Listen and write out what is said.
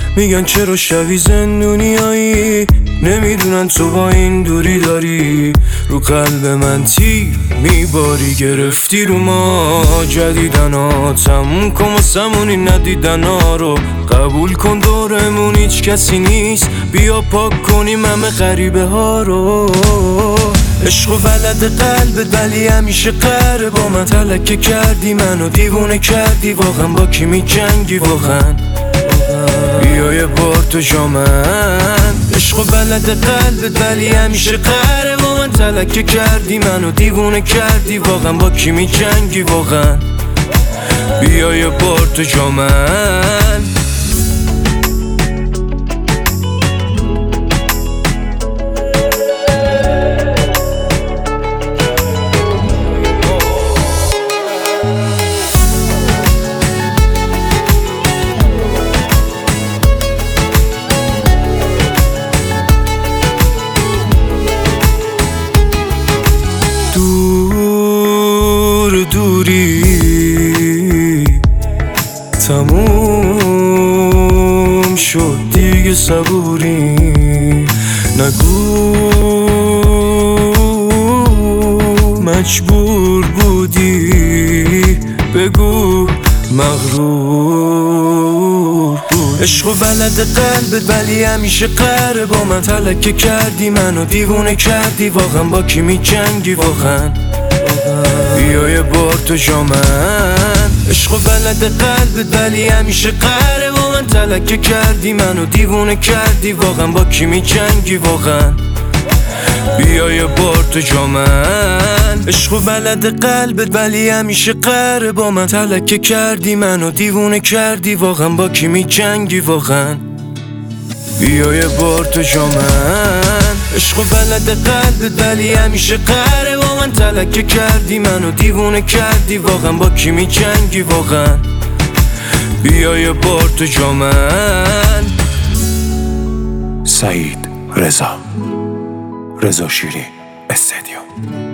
میگن چرا شبی زندونیایی، نمیدونن تو با این دوری داری رو قلب من تیر میباری. گرفتی رو ما جدیدن ها، تموم کن واسمون این ندیدن ها رو. قبول کن دورمون هیچ کسی نیست، بیا پاک کنیم همه غریبه ها رو. عشق و ولد قلبت ولی همیشه قهره با من. تلکه کردی منو دیوونه کردی واقعا، با کی میجنگی واقعا؟ بیا یه بار تو جا من. عشق و ولد قلبت ولی همیشه قهره با من. تلکه کردی منو دیوونه کردی واقعا، با کی میجنگی واقعا؟ بیا یه بار تو جا من. دوری تموم شد دیگه، صبوری نگو مجبور بودی، بگو مغرور بود. عشق و ولد قلبت ولی همیشه قهره با من. تلکه کردی منو دیوونه کردی واقعا، با کی میجنگی واقعا؟ بیا یه بار تو جا من. عشق و ولد قلبت ولی همیشه قهره با من. تلکه کردی منو دیوونه کردی واقعا، با کی میجنگی واقعا؟ بیا یه بار تو جا من. عشق و ولد قلبت ولی همیشه قهره با من. تلکه کردی منو دیوونه کردی واقعا، با کی میجنگی واقعا؟ بیا یه بار تو جا من. عشق و ولد قلبت ولی همیشه قهره با من. تلکه کردی منو دیوونه کردی واقعا، با کی میجنگی واقعا؟ بیا یه بار تو جا من. سعید رضا شیرین استدیو.